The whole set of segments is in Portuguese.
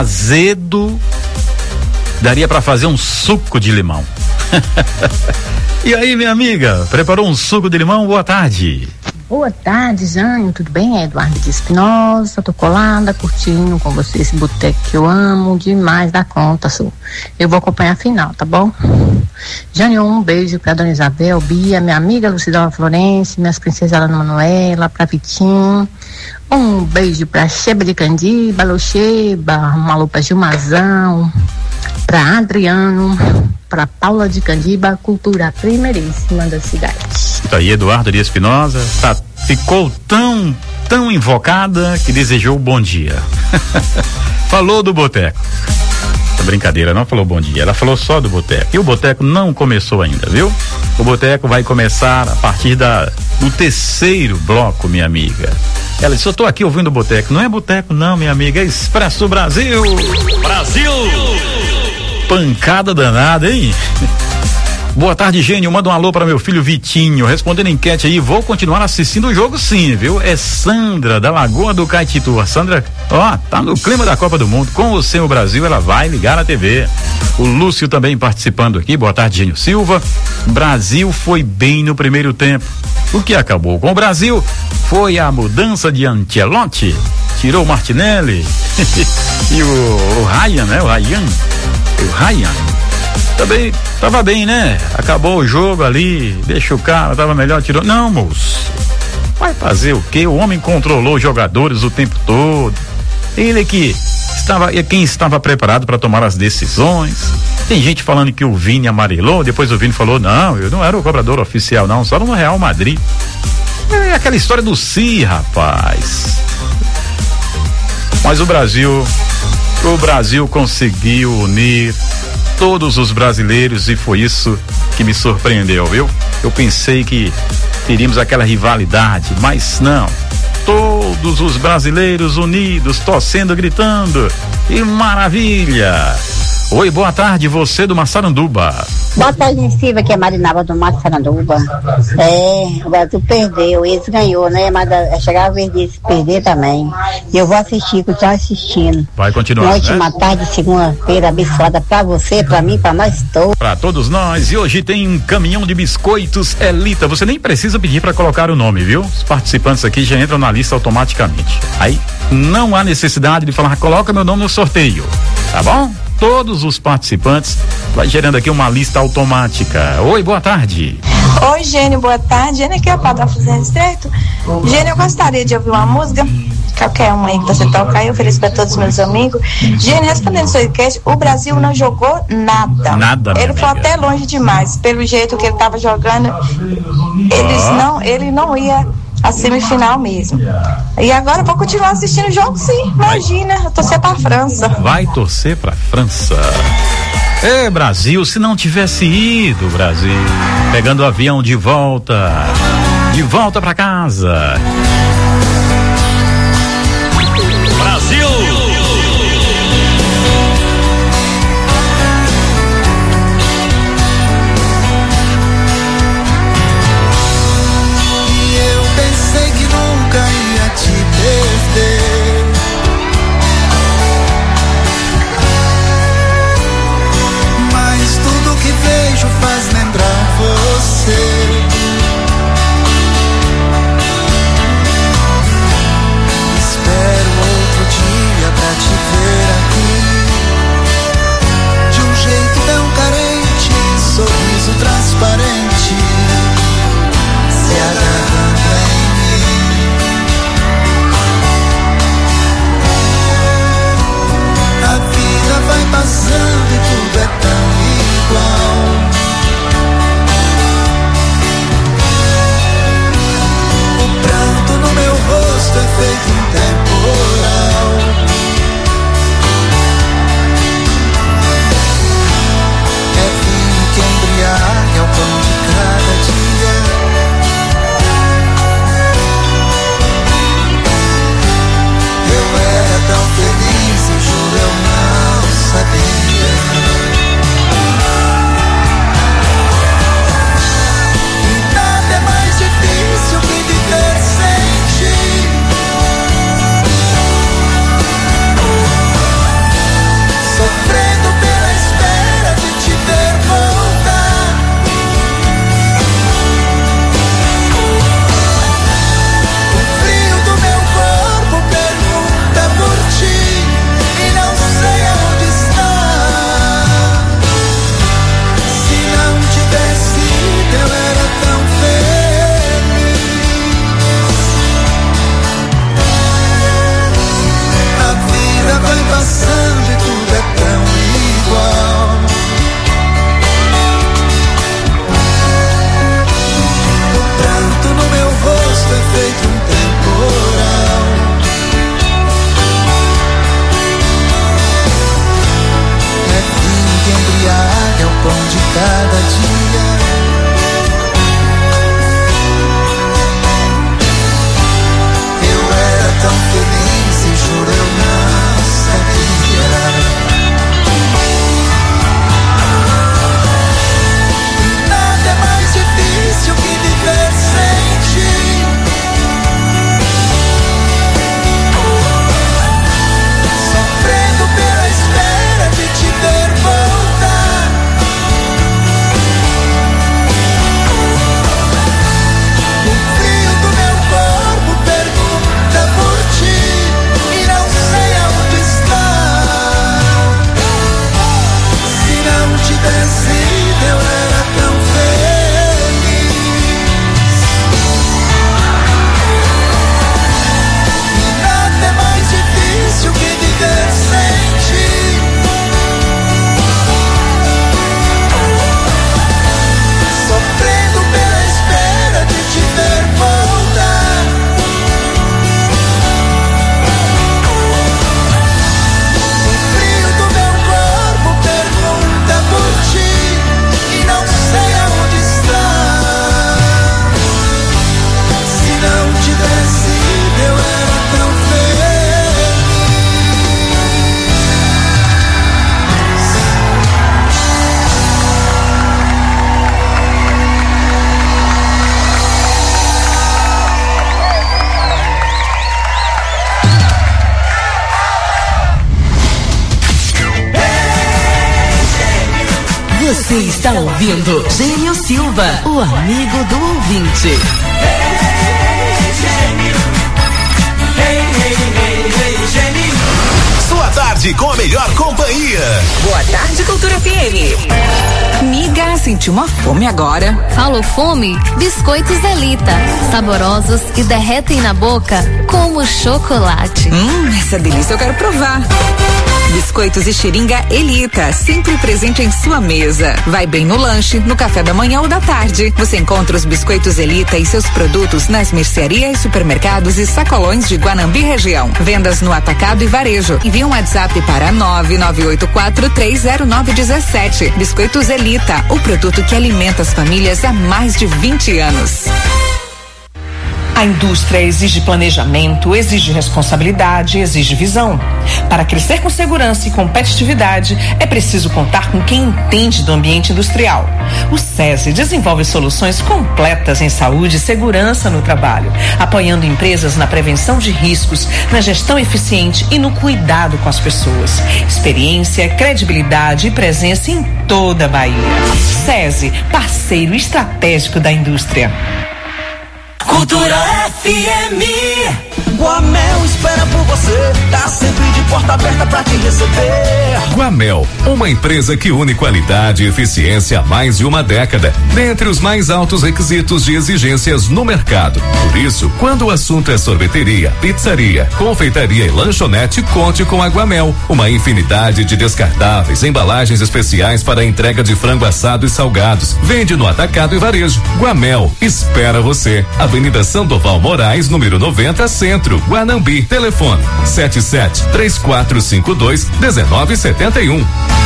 azedo, daria para fazer um suco de limão. E aí, minha amiga, preparou um suco de limão? Boa tarde. Boa tarde, Jânio, tudo bem? É Eduardo de Espinosa, tô colada, curtindo com você esse boteco que eu amo demais da conta, eu vou acompanhar a final, tá bom? Jânio, um beijo pra Dona Isabel, Bia, minha amiga Lucidona Florence, minhas princesas Ana Manuela, pra Vitinho, um beijo pra Cheba de Candiba, Locheba, Malupa Gilmazão, pra Adriano, pra Paula de Candiba, cultura primeiríssima da cidade. Tá aí, Eduardo de Espinosa, ficou tão invocada que desejou bom dia. Falou do boteco. Brincadeira, não falou bom dia, ela falou só do boteco. E o boteco não começou ainda, viu? O boteco vai começar a partir do terceiro bloco, minha amiga. Ela disse, eu tô aqui ouvindo o boteco. Não é boteco não, minha amiga, é Expresso Brasil. Brasil! Pancada danada, hein? Boa tarde, Gênio, manda um alô para meu filho Vitinho, respondendo a enquete aí, vou continuar assistindo o jogo sim, viu? É Sandra, da Lagoa do Caetitu. A Sandra, tá no clima da Copa do Mundo, com o seu Brasil, ela vai ligar na TV. O Lúcio também participando aqui, boa tarde, Gênio Silva. Brasil foi bem no primeiro tempo. O que acabou com o Brasil foi a mudança de Ancelotti, tirou o Martinelli e o Ryan, né? O Ryan também tava bem, né? Acabou o jogo ali, deixa o cara, tava melhor, tirou. Não, moço, vai fazer o quê? O homem controlou os jogadores o tempo todo. Ele quem estava preparado para tomar as decisões. Tem gente falando que o Vini amarelou, depois o Vini falou, não, eu não era o cobrador oficial não, só no Real Madrid. É aquela história do rapaz. Mas o Brasil conseguiu unir todos os brasileiros e foi isso que me surpreendeu, viu? Eu pensei que teríamos aquela rivalidade, mas não. Todos os brasileiros unidos, torcendo, gritando. E maravilha! Oi, boa tarde, você do Massaranduba. Boa tarde, Silva, que é Marinalva do Massaranduba. O Brasil perdeu, eles ganhou, né? Mas chegar a vez deles perder também. E eu vou assistir, continuar assistindo. Vai continuar, uma ótima tarde, segunda-feira, abençoada pra você, pra mim, pra nós todos. Pra todos nós, e hoje tem um caminhão de biscoitos Elita. Você nem precisa pedir pra colocar o nome, viu? Os participantes aqui já entram na lista automaticamente. Aí não há necessidade de falar, coloca meu nome no sorteio, tá bom? Todos os participantes, vai gerando aqui uma lista automática. Oi, boa tarde. Oi, Gênio, boa tarde. Gênio, aqui é a Padre Fazenda Estreito. Gênio, eu gostaria de ouvir uma música, qualquer uma aí que você tocar, eu ofereço para todos os meus amigos. Gênio, respondendo seu enquete, o Brasil não jogou nada. Nada, ele foi até longe demais, pelo jeito que ele estava jogando, ele não ia a semifinal mesmo. E agora eu vou continuar assistindo o jogo, sim. Imagina, eu torcer pra França. Vai torcer pra França. Brasil, se não tivesse ido, Brasil, pegando o avião de volta pra casa. Brasil! Faz lembrar você. Espero outro dia pra te ver aqui, de um jeito tão carente, sorriso transparente, se agarrando em mim. A vida vai passando e tudo é tão igual. No meu rosto é feito um temporal. É vinho que embriaga, é o pão de cada dia. Eu era tão feliz e juro eu não sabia. Você está ouvindo Gênio Silva, o amigo do ouvinte. Sua tarde com a melhor companhia. Boa tarde, Cultura FM. Miga, sentiu uma fome agora? Falou fome? Biscoitos Elita. Saborosos e derretem na boca como chocolate. Essa delícia eu quero provar. Biscoitos e Xiringa Elita, sempre presente em sua mesa. Vai bem no lanche, no café da manhã ou da tarde. Você encontra os biscoitos Elita e seus produtos nas mercearias, supermercados e sacolões de Guanambi região. Vendas no atacado e varejo. Envie um WhatsApp para 998430917. Biscoitos Elita, o produto que alimenta as famílias há mais de 20 anos. A indústria exige planejamento, exige responsabilidade, exige visão. Para crescer com segurança e competitividade, é preciso contar com quem entende do ambiente industrial. O SESI desenvolve soluções completas em saúde e segurança no trabalho, apoiando empresas na prevenção de riscos, na gestão eficiente e no cuidado com as pessoas. Experiência, credibilidade e presença em toda a Bahia. SESI, parceiro estratégico da indústria. Cultura FM. Guamel espera por você, tá sempre de porta aberta pra te receber. Guamel, uma empresa que une qualidade e eficiência há mais de uma década, dentre os mais altos requisitos de exigências no mercado. Por isso, quando o assunto é sorveteria, pizzaria, confeitaria e lanchonete, conte com a Guamel. Uma infinidade de descartáveis, embalagens especiais para a entrega de frango assado e salgados. Vende no atacado e varejo. Guamel espera você. Avenida Sandoval Moraes, número 90, Centro, Guanambi. Telefone 77-3452-1971.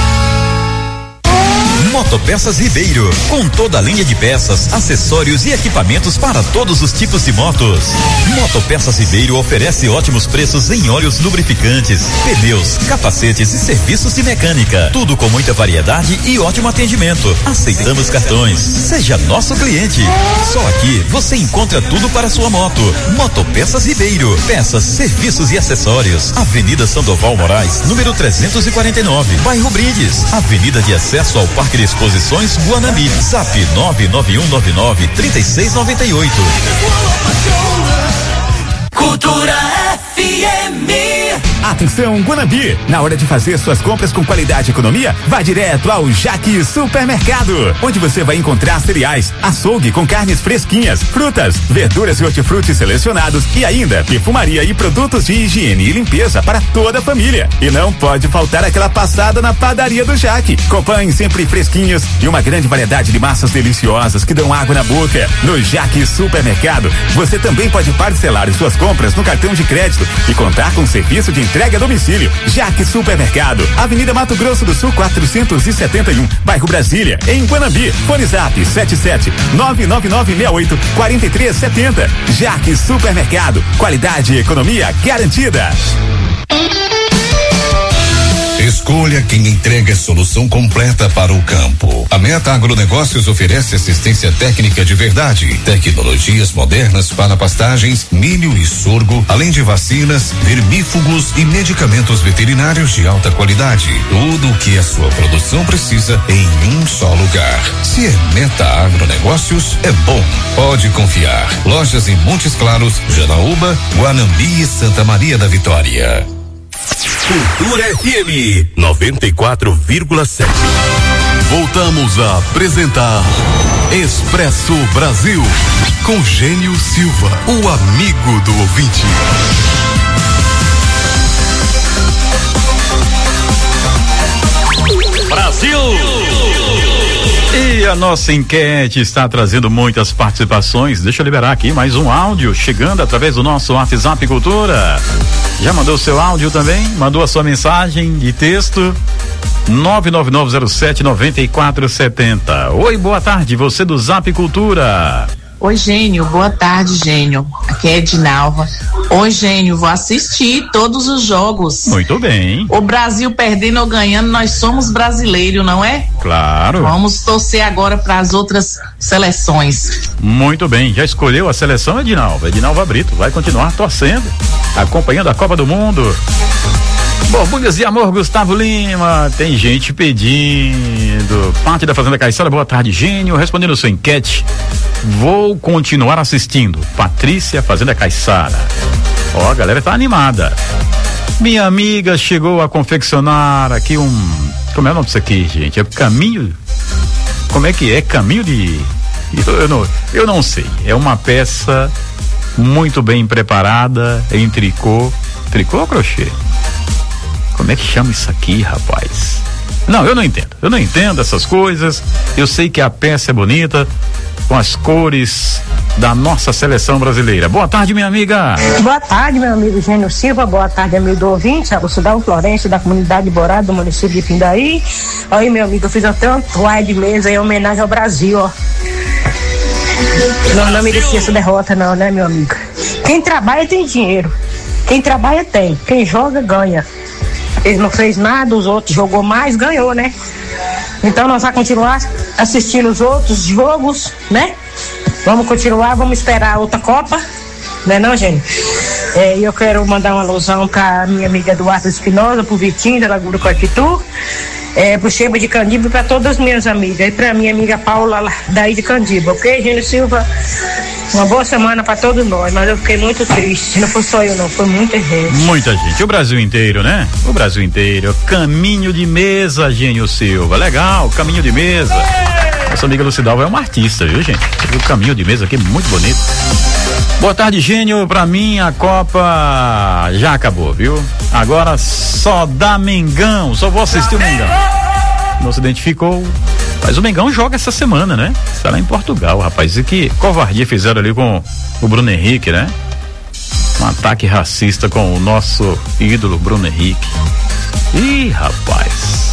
Motopeças Ribeiro, com toda a linha de peças, acessórios e equipamentos para todos os tipos de motos. Motopeças Ribeiro oferece ótimos preços em óleos lubrificantes, pneus, capacetes e serviços de mecânica. Tudo com muita variedade e ótimo atendimento. Aceitamos cartões. Seja nosso cliente. Só aqui você encontra tudo para sua moto. Motopeças Ribeiro, peças, serviços e acessórios. Avenida Sandoval Moraes, número 349, bairro Brindes. Avenida de acesso ao Parque de Exposições Guanambi. Zap 99199-3698. Cultura FM. Atenção, Guanambi! Na hora de fazer suas compras com qualidade e economia, vá direto ao Jaque Supermercado, onde você vai encontrar cereais, açougue com carnes fresquinhas, frutas, verduras e hortifrutis selecionados e ainda perfumaria e produtos de higiene e limpeza para toda a família. E não pode faltar aquela passada na padaria do Jaque, com pães sempre fresquinhos e uma grande variedade de massas deliciosas que dão água na boca. No Jaque Supermercado, você também pode parcelar as suas compras no cartão de crédito e contar com serviço de entrega a domicílio. Jaque Supermercado, Avenida Mato Grosso do Sul 471, bairro Brasília, em Guanambi. Fone Zap 77-99968-4370. Jaque Supermercado, qualidade e economia garantida. Escolha quem entrega solução completa para o campo. A Meta Agronegócios oferece assistência técnica de verdade, tecnologias modernas para pastagens, milho e sorgo, além de vacinas, vermífugos e medicamentos veterinários de alta qualidade. Tudo o que a sua produção precisa em um só lugar. Se é Meta Agronegócios, é bom. Pode confiar. Lojas em Montes Claros, Janaúba, Guanambi e Santa Maria da Vitória. Cultura FM 94,7. Voltamos a apresentar Expresso Brasil com Gênio Silva, o amigo do ouvinte. Brasil! E a nossa enquete está trazendo muitas participações. Deixa eu liberar aqui mais um áudio chegando através do nosso WhatsApp Cultura. Já mandou o seu áudio também? Mandou a sua mensagem de texto? 99907-9470. Oi, boa tarde, você do Zap Cultura. Oi, Gênio, boa tarde, Gênio. Aqui é Edinalva. Oi, Gênio, vou assistir todos os jogos. Muito bem. O Brasil perdendo ou ganhando, nós somos brasileiros, não é? Claro. Vamos torcer agora para as outras seleções. Muito bem, já escolheu a seleção, Edinalva? Edinalva Brito vai continuar torcendo, acompanhando a Copa do Mundo. Borbulhas de amor, Gustavo Lima. Tem gente pedindo. Parte da Fazenda Caiçara, boa tarde, Gênio. Respondendo sua enquete, vou continuar assistindo. Patrícia, Fazenda Caiçara. Ó, a galera tá animada. Minha amiga chegou a confeccionar aqui como é o nome disso aqui, gente? É caminho. Como é que é? Caminho de. Eu não sei. É uma peça muito bem preparada em tricô. Tricô ou crochê? Como é que chama isso aqui, rapaz? Não, eu não entendo essas coisas. Eu sei que a peça é bonita, com as cores da nossa seleção brasileira. Boa tarde, minha amiga. Boa tarde, meu amigo Gênio Silva. Boa tarde, amigo do ouvinte. A Cidade Florencio, da comunidade Borá, do município de Pindaí. Aí, meu amigo, eu fiz até um toalha de mesa em homenagem ao Brasil, ó. Não merecia essa derrota, não, né, meu amigo? Quem trabalha tem dinheiro. Quem trabalha tem. Quem joga, ganha. Ele não fez nada, os outros jogou mais, ganhou, né? Então nós vamos continuar assistindo os outros jogos, né? Vamos continuar, vamos esperar a outra Copa, né não, gente? E eu quero mandar uma alusão pra minha amiga Eduardo Espinosa, pro Vitinho da Laguna Coititu, pro Cheba de Candiba e pra todas as minhas amigas. E pra minha amiga Paula, daí de Candiba, ok, Gênio Silva? Uma boa semana pra todos nós, mas eu fiquei muito triste. Não foi só eu, não, foi muita gente. Muita gente, o Brasil inteiro, né? O Brasil inteiro. Caminho de mesa, Gênio Silva. Legal, caminho de mesa. Nossa amiga Lucidalva é uma artista, viu, gente? O caminho de mesa aqui, muito bonito. Boa tarde, Gênio. Pra mim, a Copa já acabou, viu? Agora só dá Mengão. Só vou assistir o Mengão. Não se identificou. Mas o Mengão joga essa semana, né? Está lá em Portugal, rapaz. E que covardia fizeram ali com o Bruno Henrique, né? Um ataque racista com o nosso ídolo Bruno Henrique. Ih, rapaz.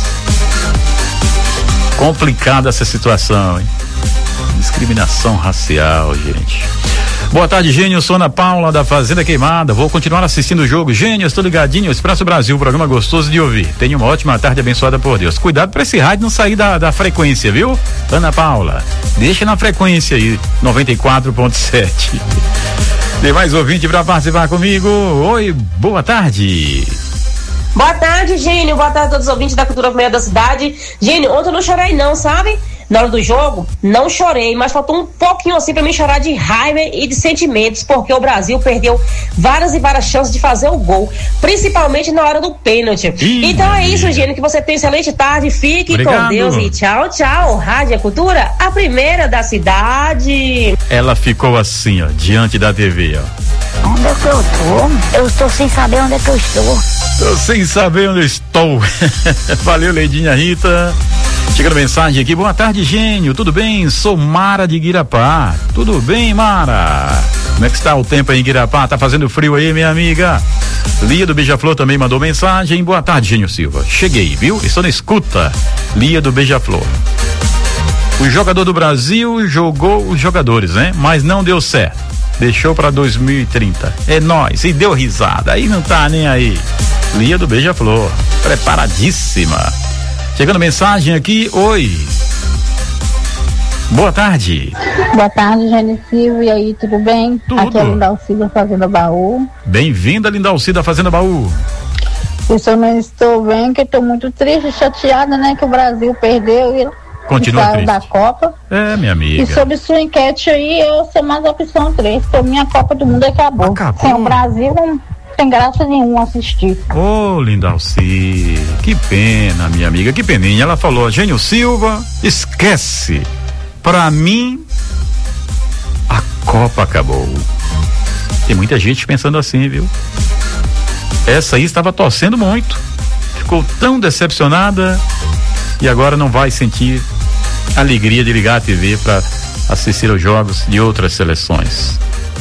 Complicada essa situação, hein? Discriminação racial, gente. Boa tarde, Gênio. Sou Ana Paula, da Fazenda Queimada. Vou continuar assistindo o jogo. Gênio, estou ligadinho. Expresso Brasil, programa gostoso de ouvir. Tenha uma ótima tarde abençoada por Deus. Cuidado para esse rádio não sair da frequência, viu? Ana Paula, deixa na frequência aí, 94.7. Tem mais ouvinte para participar comigo. Oi, boa tarde. Boa tarde, Gênio. Boa tarde a todos os ouvintes da Cultura Meia da Cidade. Gênio, ontem eu não chorei não, sabe? Na hora do jogo, não chorei, mas faltou um pouquinho assim pra mim chorar de raiva e de sentimentos, porque o Brasil perdeu várias e várias chances de fazer o gol, principalmente na hora do pênalti. Então é isso, Gênio, que você tenha excelente tarde, fique Obrigado. Com Deus e tchau, tchau. Rádio Cultura, a primeira da cidade. Ela ficou assim, ó, diante da TV, ó. Onde é que eu tô? Eu estou sem saber onde é que eu estou. Tô sem saber onde eu estou. Valeu, Leidinha Rita. Chegando mensagem aqui, boa tarde, Gênio, tudo bem? Sou Mara de Guirapá. Tudo bem, Mara? Como é que está o tempo aí em Guirapá? Tá fazendo frio aí, minha amiga? Lia do Beija-Flor também mandou mensagem. Boa tarde, Gênio Silva. Cheguei, viu? Estou na escuta. Lia do Beija-Flor. O jogador do Brasil jogou os jogadores, né? Mas não deu certo. Deixou pra 2030. É nóis. E deu risada. Aí não tá nem aí. Lia do Beija-Flor. Preparadíssima. Chegando mensagem aqui, oi. Boa tarde. Boa tarde, Gênio Silva, e aí, tudo bem? Tudo. Aqui é a Lindalcida Fazenda Baú. Bem-vinda, Lindalcida Fazenda Baú. Eu só não estou bem, que eu estou muito triste e chateada, né, que o Brasil perdeu e continua saiu triste da Copa. É, minha amiga. E sobre sua enquete aí, eu sou mais a opção 3, porque a minha Copa do Mundo acabou. Sem o Brasil, não tem graça nenhuma assistir. Ô, Lindalci, que pena, minha amiga, que peninha. Ela falou, Gênio Silva, esquece. Pra mim, a Copa acabou. Tem muita gente pensando assim, viu? Essa aí estava torcendo muito. Ficou tão decepcionada e agora não vai sentir alegria de ligar a TV para assistir aos jogos de outras seleções.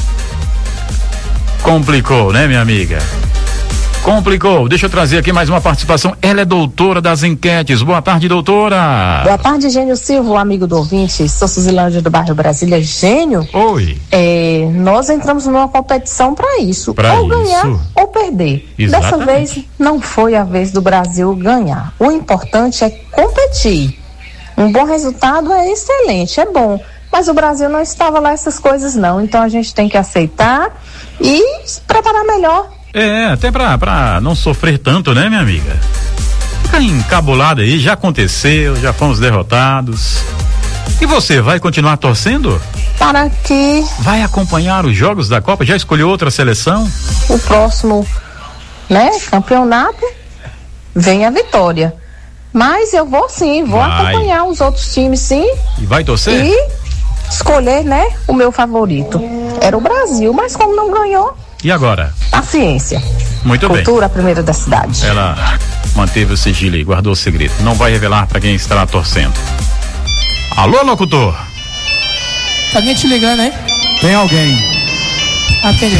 Complicou, né, minha amiga? Complicou. Deixa eu trazer aqui mais uma participação. Ela é doutora das enquetes. Boa tarde, doutora. Boa tarde, Gênio Silva, amigo do ouvinte. Sou Suzilândia do bairro Brasília. Gênio. Oi. Nós entramos numa competição para isso. Pra ou isso. ganhar ou perder. Exatamente. Dessa vez não foi a vez do Brasil ganhar. O importante é competir. Um bom resultado é excelente, é bom. Mas o Brasil não estava lá essas coisas não. Então a gente tem que aceitar e se preparar melhor Até pra não sofrer tanto, né, minha amiga? Fica encabulada aí, já aconteceu, já fomos derrotados. E você vai continuar torcendo? Para que vai acompanhar os jogos da Copa? Já escolheu outra seleção? O próximo, campeonato vem a vitória. Mas eu vou sim, acompanhar os outros times sim. E vai torcer? E escolher, o meu favorito. Era o Brasil, mas como não ganhou. E agora? Paciência. Muito bem. Cultura, a primeira da cidade. Ela manteve o sigilo e guardou o segredo. Não vai revelar para quem estará torcendo. Alô, locutor? Tá alguém te ligando, hein? Tem alguém. Atende.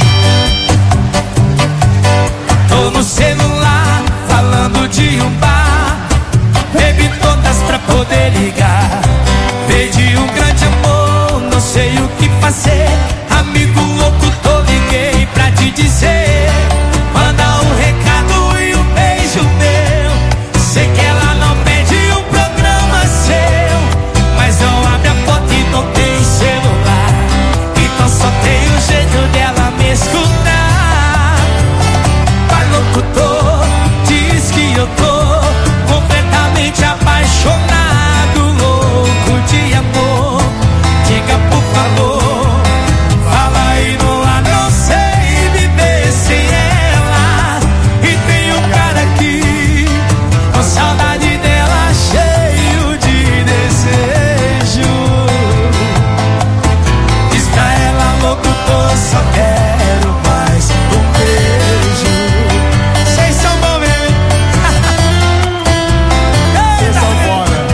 Tô no celular, falando de um bar. Bebi todas pra poder ligar. Perdi um grande amor, não sei o que fazer. Amigo louco, tô liguei pra te dizer. Manda um recado e um beijo meu. Sei que ela não pede um programa seu, mas não abre a porta e não tem celular. Então só tem o jeito dela me escutar. Vai locutor, diz que eu tô completamente apaixonado, louco de amor. Diga por favor. Só quero mais um beijo. Vocês são bons, bebê. Vocês são bons, né?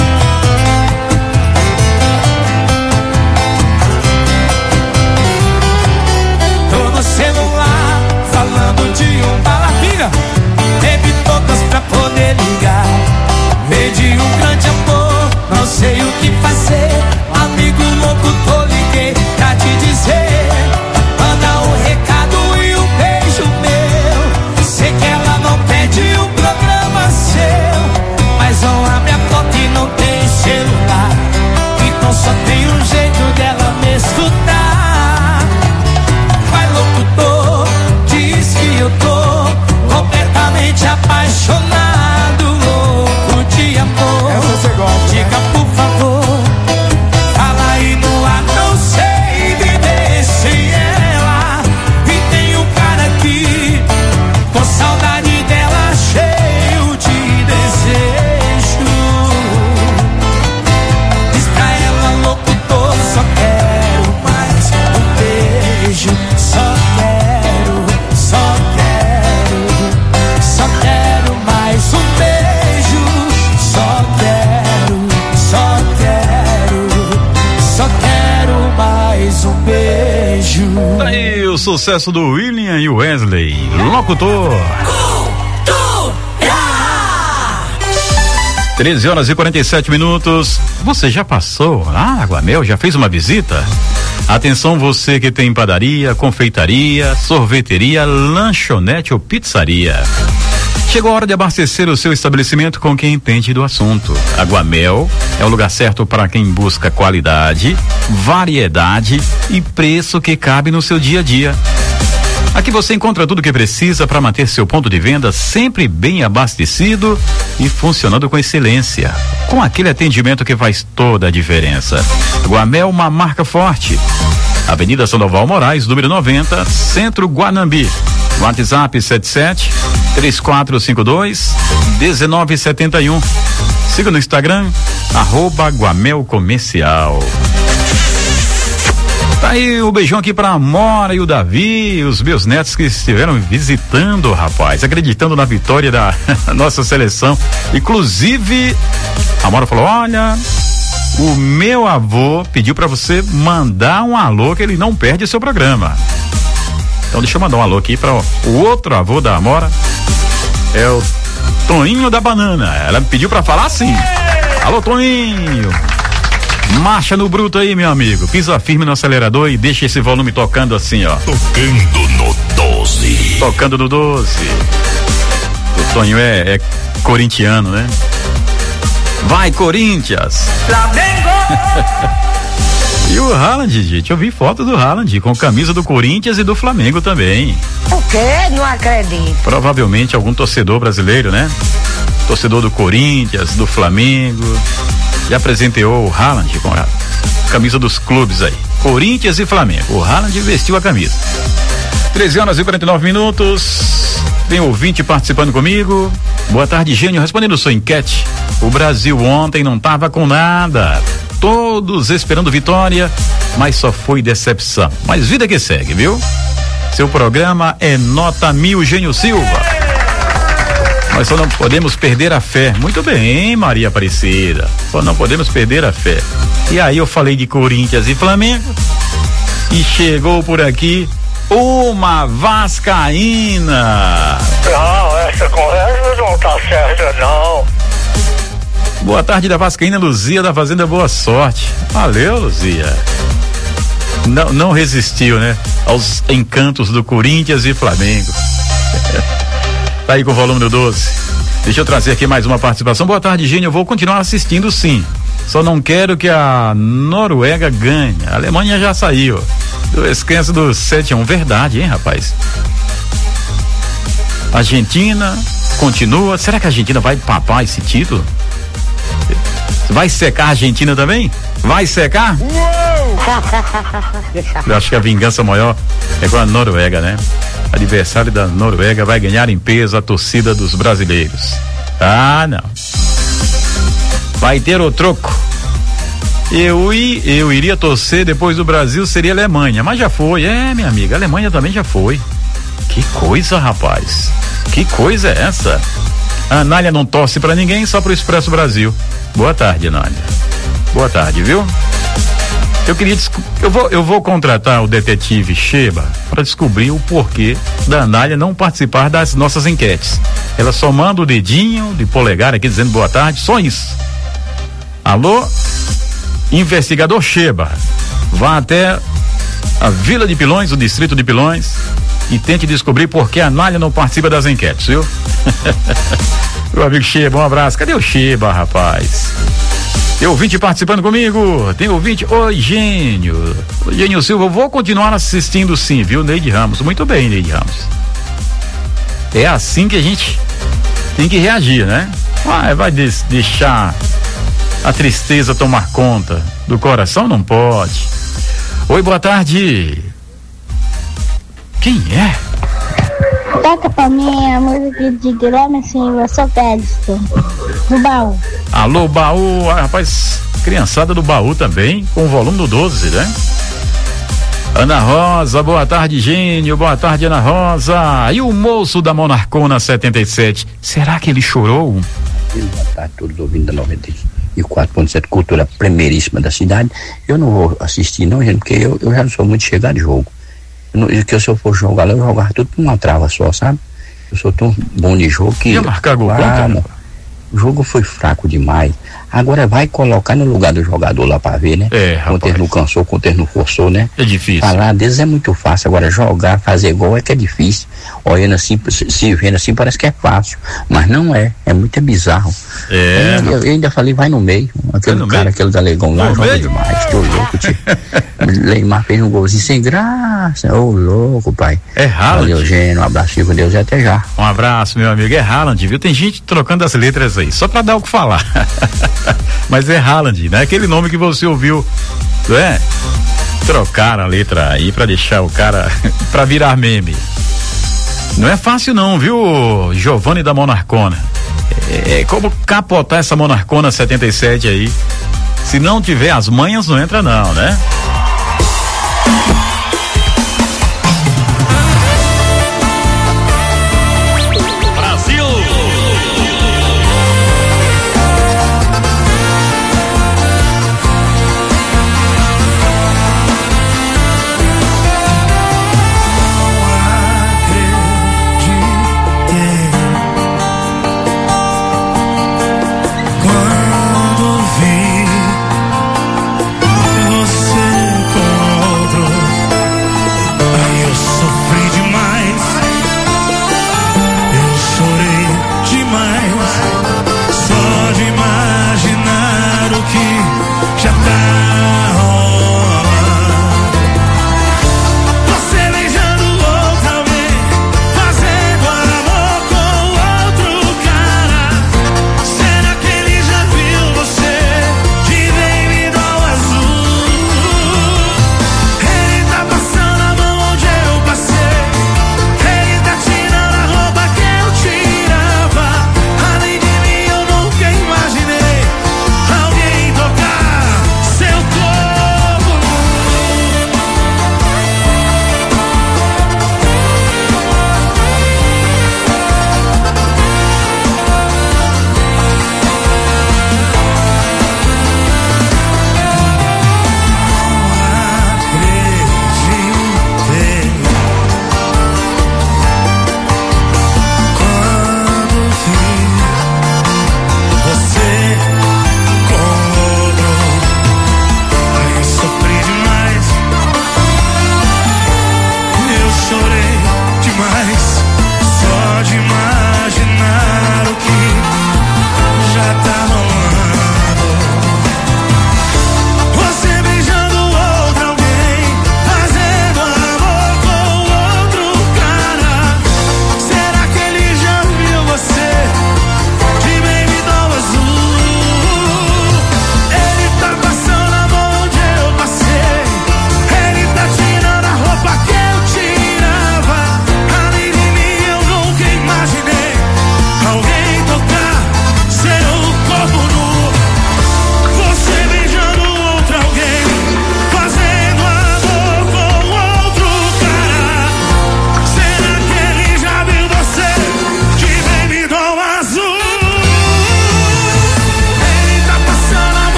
Tô no celular, falando de um balapira. Bebi todas pra poder ligar. Perdi um grande amor, não sei o que fazer. Amigo louco, tô liguei pra te dizer. Só tem um jeito dela me escutar. Vai locutor, diz que eu tô completamente apaixonado, louco de amor. Essa você gosta, diga por favor, fala aí no ar, não sei viver sem ela. E tem um cara aqui, com saudade dela, cheio de desejo. Só quero mais um beijo. Só quero mais um beijo. Só quero mais um beijo. Aí o sucesso do William e Wesley, locutor. 13h47. Você já passou lá na Aguamel? Já fez uma visita? Atenção você que tem padaria, confeitaria, sorveteria, lanchonete ou pizzaria. Chegou a hora de abastecer o seu estabelecimento com quem entende do assunto. Aguamel é o lugar certo para quem busca qualidade, variedade e preço que cabe no seu dia a dia. Aqui você encontra tudo o que precisa para manter seu ponto de venda sempre bem abastecido e funcionando com excelência, com aquele atendimento que faz toda a diferença. Aguamel, uma marca forte. Avenida Sandoval Moraes, número 90, Centro Guanambi. WhatsApp 77-3452-1971. Siga no Instagram, @Guamel Comercial. Tá aí o beijão aqui pra Amora e o Davi, os meus netos que estiveram visitando, rapaz, acreditando na vitória da nossa seleção. Inclusive, a Amora falou: olha, o meu avô pediu pra você mandar um alô que ele não perde o seu programa. Então deixa eu mandar um alô aqui pra o outro avô da Amora, é o Toninho da Banana. Ela me pediu pra falar assim: alô, Toninho. Marcha no bruto aí, meu amigo. Pisa firme no acelerador e deixa esse volume tocando assim, ó. Tocando no 12. Tocando no 12. O Toninho é corintiano, né? Vai, Corinthians! Flamengo! E o Haaland, gente, eu vi foto do Haaland com camisa do Corinthians e do Flamengo também. O quê? Não acredito. Provavelmente algum torcedor brasileiro, né? Torcedor do Corinthians, do Flamengo, já presenteou o Haaland com a camisa dos clubes aí. Corinthians e Flamengo. O Haaland vestiu a camisa. 13h49. Tem ouvinte participando comigo. Boa tarde, Gênio. Respondendo sua enquete. O Brasil ontem não tava com nada. Todos esperando vitória, mas só foi decepção. Mas vida que segue, viu? Seu programa é nota 1000, Gênio Silva. Nós só não podemos perder a fé. Muito bem, Maria Aparecida. Só não podemos perder a fé. E aí eu falei de Corinthians e Flamengo e chegou por aqui uma vascaína. Não, essa conversa não tá certa, não. Boa tarde da vascaína Luzia da Fazenda Boa Sorte. Valeu, Luzia. Não resistiu, né? Aos encantos do Corinthians e Flamengo. Tá aí com o volume do 12. Deixa eu trazer aqui mais uma participação. Boa tarde, Gênio. Eu vou continuar assistindo, sim. Só não quero que a Noruega ganhe. A Alemanha já saiu. Esquece do 7-1. Verdade, hein, rapaz? Argentina continua. Será que a Argentina vai papar esse título? Vai secar a Argentina também? Vai secar? Eu acho que a vingança maior é com a Noruega, né? Adversário da Noruega vai ganhar em peso a torcida dos brasileiros. Ah, não. Vai ter o troco. Eu iria torcer depois do Brasil, seria a Alemanha, mas já foi. Minha amiga, a Alemanha também já foi. Que coisa, rapaz. Que coisa é essa? A Anália não torce pra ninguém, só pro Expresso Brasil. Boa tarde, Anália. Boa tarde, viu? Eu vou contratar o detetive Sheba para descobrir o porquê da Anália não participar das nossas enquetes. Ela só manda o dedinho de polegar aqui dizendo boa tarde, só isso. Alô? Investigador Sheba, vá até a Vila de Pilões, o distrito de Pilões, e tente descobrir por que a Anália não participa das enquetes, viu? Meu amigo Sheba, um abraço. Cadê o Sheba, rapaz? Tem ouvinte participando comigo? Tem ouvinte? Oi, Gênio. Gênio Silva, eu vou continuar assistindo sim, viu? Neide Ramos. Muito bem, Neide Ramos. É assim que a gente tem que reagir, né? Vai deixar a tristeza tomar conta do coração? Não pode. Oi, boa tarde. Quem é? Toca pra mim a música de Guilherme Silva, eu sou Pedro, do Baú. Alô, Baú, rapaz, criançada do Baú também, com o volume do 12, né? Ana Rosa, boa tarde, Gênio, boa tarde, Ana Rosa. E o moço da Monarcona 77, será que ele chorou? Boa tarde, todos ouvindo da 94.7, cultura primeiríssima da cidade. Eu não vou assistir não, gente, porque eu já não sou muito chegado de jogo. Que se eu for jogar lá, eu jogar tudo por uma trava só, sabe? Eu sou tão bom de jogo que... Ia marcar gol contra? O jogo foi fraco demais. Agora vai colocar no lugar do jogador lá pra ver, né? Quanto ele não cansou, quanto ele não forçou, né? É difícil. Falar deles é muito fácil. Agora jogar, fazer gol é que é difícil. Olhando assim, se vendo assim, parece que é fácil. Mas não é. É muito bizarro. Eu ainda falei, vai no meio. Aquele da Legão lá, joga demais. Tô louco, tio. Leimar fez um golzinho sem graça. Ô, louco, pai. É Haaland. Valeu, Gênio. Um abraço com Deus e até já. Um abraço, meu amigo. É Haaland, viu? Tem gente trocando as letras aí, só pra dar o que falar. Mas é Haaland, né? Aquele nome que você ouviu, não é? Trocar a letra aí pra deixar o cara pra virar meme. Não é fácil não, viu, Giovanni da Monarcona? É como capotar essa Monarcona 77 aí. Se não tiver as manhas, não entra não, né? Você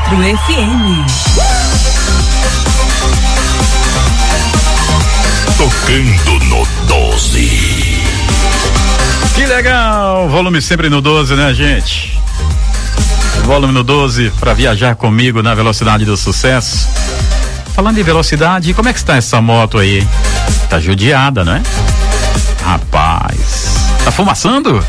Metro FM. Tocando no 12. Que legal! Volume sempre no 12, né, gente? Volume no 12 para viajar comigo na velocidade do sucesso. Falando em velocidade, como é que está essa moto aí? Tá judiada, né? Rapaz, tá fumaçando?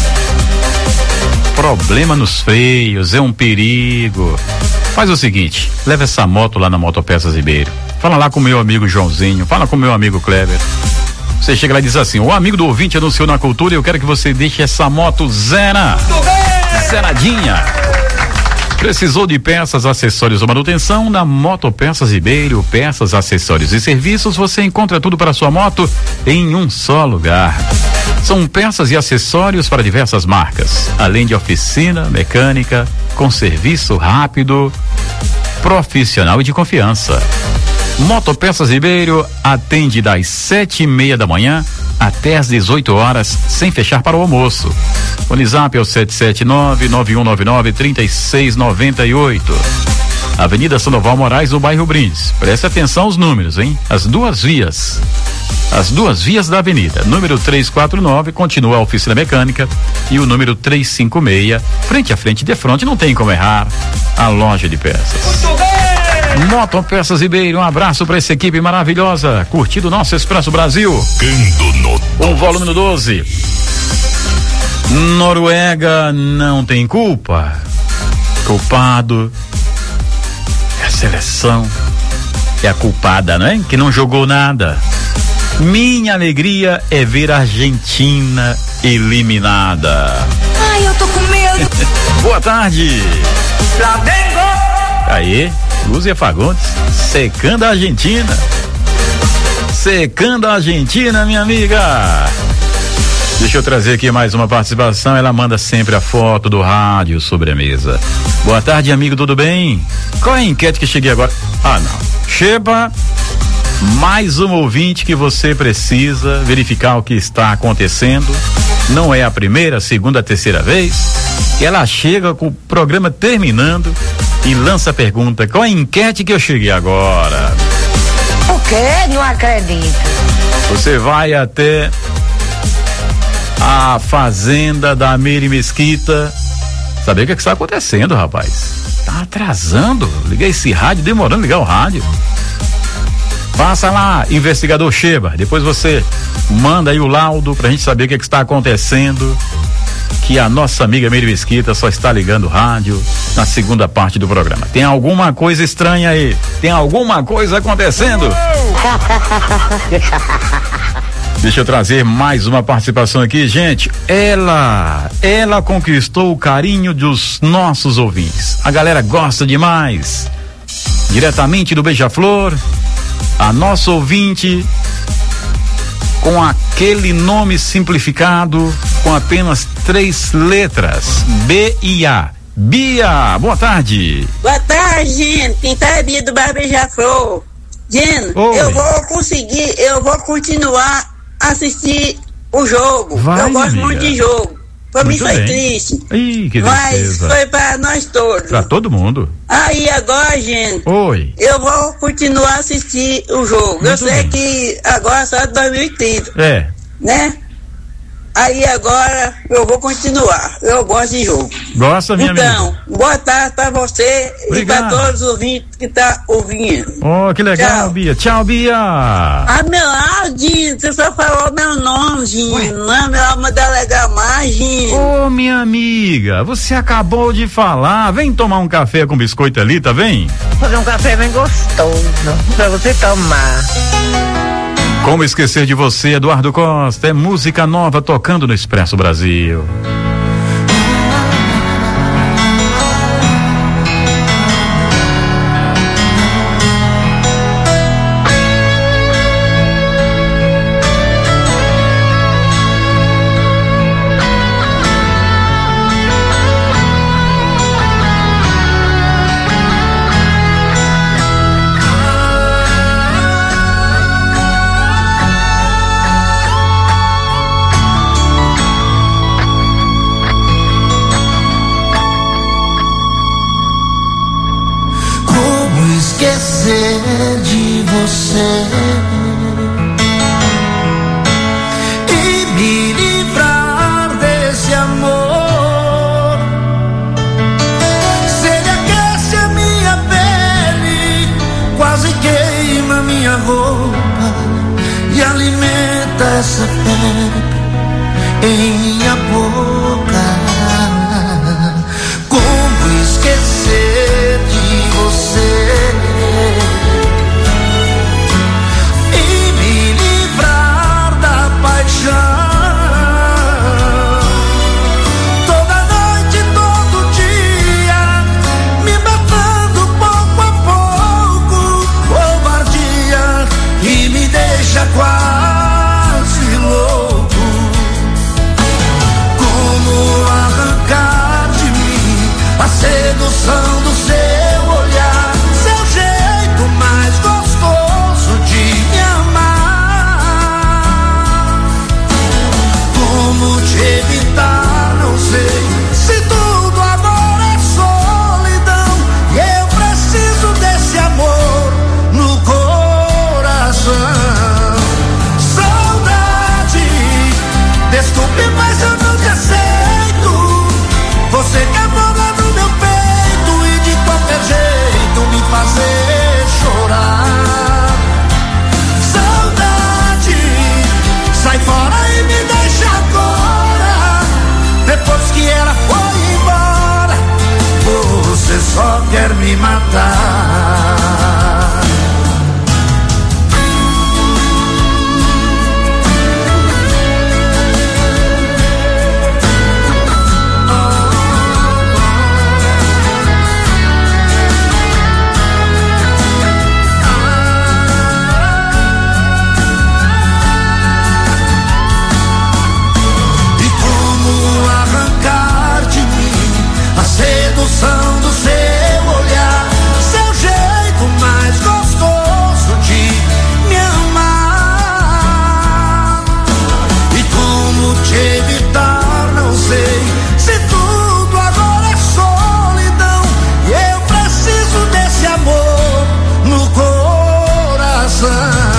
Problema nos freios, é um perigo. Faz o seguinte, leva essa moto lá na Motopeças Ribeiro. Fala lá com o meu amigo Joãozinho, fala com o meu amigo Kleber. Você chega lá e diz assim: o amigo do ouvinte anunciou na Cultura e eu quero que você deixe essa moto zeradinha. Precisou de peças, acessórios ou manutenção? Na Motopeças Ribeiro, peças, acessórios e serviços, você encontra tudo para sua moto em um só lugar. São peças e acessórios para diversas marcas, além de oficina mecânica com serviço rápido, profissional e de confiança. Motopeças Ribeiro atende das 7:30 da manhã até às 18 horas, sem fechar para o almoço. O WhatsApp é o 779-9199-3698. Avenida Sandoval Moraes, no bairro Brindes. Preste atenção aos números, hein? As duas vias da avenida. Número 349 continua a oficina mecânica e o número 356, frente a frente, de frente, não tem como errar, a loja de peças. Motopeças Ribeiro, um abraço para essa equipe maravilhosa, curtindo o nosso Expresso Brasil. O volume no 12. Noruega não tem culpa. Culpado é a seleção, é a culpada, não é? Que não jogou nada. Minha alegria é ver a Argentina eliminada. Ai, eu tô com medo. Boa tarde. Flamengo. Aí, Lúcia Fagundes, secando a Argentina. Secando a Argentina, minha amiga. Deixa eu trazer aqui mais uma participação. Ela manda sempre a foto do rádio sobre a mesa. Boa tarde, amigo, tudo bem? Qual é a enquete que cheguei agora? Ah, não. Sheba, mais um ouvinte que você precisa verificar o que está acontecendo. Não é a primeira, segunda, terceira vez. Ela chega com o programa terminando e lança a pergunta: qual é a enquete que eu cheguei agora? O quê? Não acredito. Você vai até a fazenda da Miri Mesquita saber o que está acontecendo, rapaz. Tá atrasando. Liguei esse rádio, demorando ligar o rádio. Passa lá, investigador Sheba. Depois você manda aí o laudo pra gente saber o que está acontecendo. Que a nossa amiga Miri Mesquita só está ligando o rádio na segunda parte do programa. Tem alguma coisa estranha aí? Tem alguma coisa acontecendo? Deixa eu trazer mais uma participação aqui, gente. Ela conquistou o carinho dos nossos ouvintes. A galera gosta demais. Diretamente do Beija-Flor, a nossa ouvinte com aquele nome simplificado, com apenas 3 letras, B e A. Bia, boa tarde. Boa tarde, gente. Quem tá é Bia do Bar Beija-Flor. Gente, eu vou continuar a assistir o jogo. Eu gosto muito de jogo. Pra mim foi triste. Ih, que mas tristeza. foi pra nós todos. Pra todo mundo. Aí agora, gente. Oi. Eu vou continuar a assistir o jogo. Eu sei que agora só é 2030. É. Né? Aí agora eu vou continuar. Eu gosto de jogo. Gosta, minha amiga? Então, boa tarde pra você. Obrigado. E pra todos os ouvintes que tá ouvindo. Oh, que legal, Tchau. Bia. Tchau, Bia. Ah, meu Aldinho, você só falou meu nome, Ginho. Não, meu alma delega mais, Ginho. Ô, minha amiga, você acabou de falar. Vem tomar um café com biscoito ali, tá bem? Fazer um café bem gostoso pra você tomar. Como esquecer de você, Eduardo Costa? É música nova tocando no Expresso Brasil. esquecer de você e me livrar desse amor. Se ele aquece a minha pele, quase queima minha roupa e alimenta essa febre em minha boca. Como esquecer de você e me livrar da paixão? Toda noite, todo dia, me matando pouco a pouco, covardia, e me deixa quase louco. Como arrancar de mim a sedução do seu olhar, seu jeito mais gostoso de me amar? Como te evitar, não sei, se tudo agora é solidão e eu preciso desse amor no coração. Saudade, desculpe, mas eu não te aceito. Você quer morar no meu peito e de qualquer jeito me fazer chorar. Saudade, sai fora e me deixa agora. Depois que ela foi embora, você só quer me matar. Sedução do seu olhar, seu jeito mais gostoso de me amar. E como te evitar, não sei, se tudo agora é solidão e eu preciso desse amor no coração.